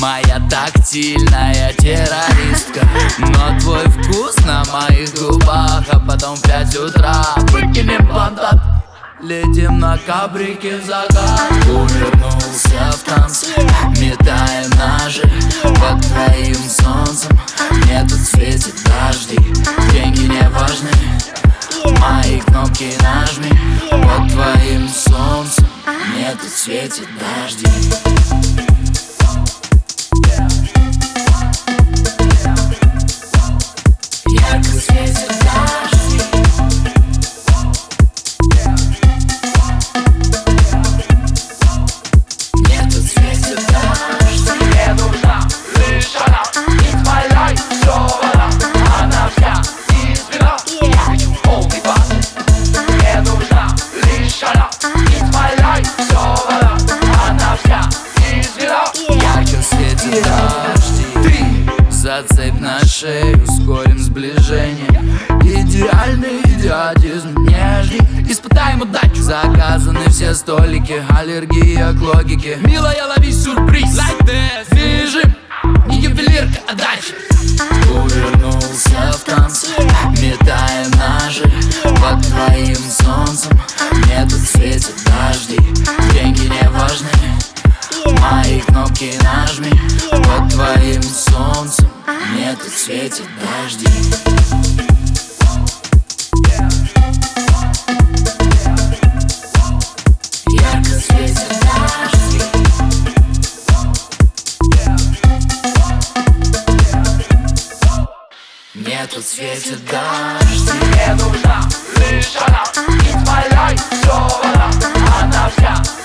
моя тактильная террористка. Но твой вкус на моих губах, а потом в 5 утра выкинем плантат. Летим на кабрике в закат. Увернулся в танце, метаем ножи под твоим солнцем. Мне тут светит дожди, деньги не важны, мои кнопки нажми под твоим солнцем. Мне тут светит дожди. Ярко светит дожди. Мне тут светит дожди. Мне нужна лишь она, it's my life, все она. Она вся из вина, я хочу полный бак. Мне нужна лишь она, it's my life, все она. Она вся из вина. Ярко светит дожди. Зацепь на шею, ускорим сближение. Идеальный идиотизм, не жди, испытаем удачу. Заказаны все столики, аллергия к логике. Милая, лови сюрприз, like this. Бежим, не ювелирка, а дальше. Увернулся в танце, метаем ножи под твоим солнцем. Мне тут светит дожди, деньги не важны, мои кнопки нажми под твоим солнцем. Мне тут светит дожди. Ярко светит дожди. Мне тут светит дожди. Мне нужна лишь она, it's my life, все она. Она вся